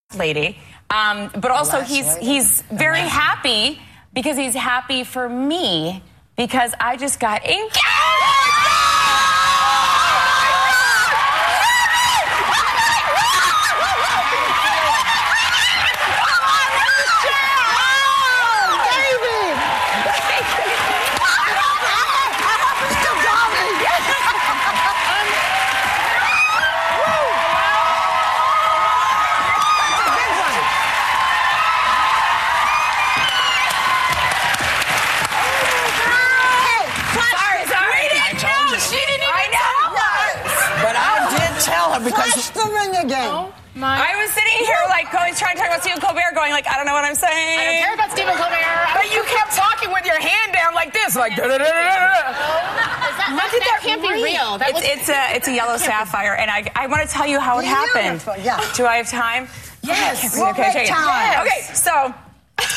lady. But also he's very happy because he's happy for me because I just got engaged. Because flash the ring again. Oh, I was sitting here trying to talk about Stephen Colbert, going I don't know what I'm saying. I don't care about Stephen Colbert. But you kept talking with your hand down like this, that can't be real. It's a yellow sapphire, and I want to tell you how it happened. Yeah. Do I have time? Yes. Okay, time. Okay, so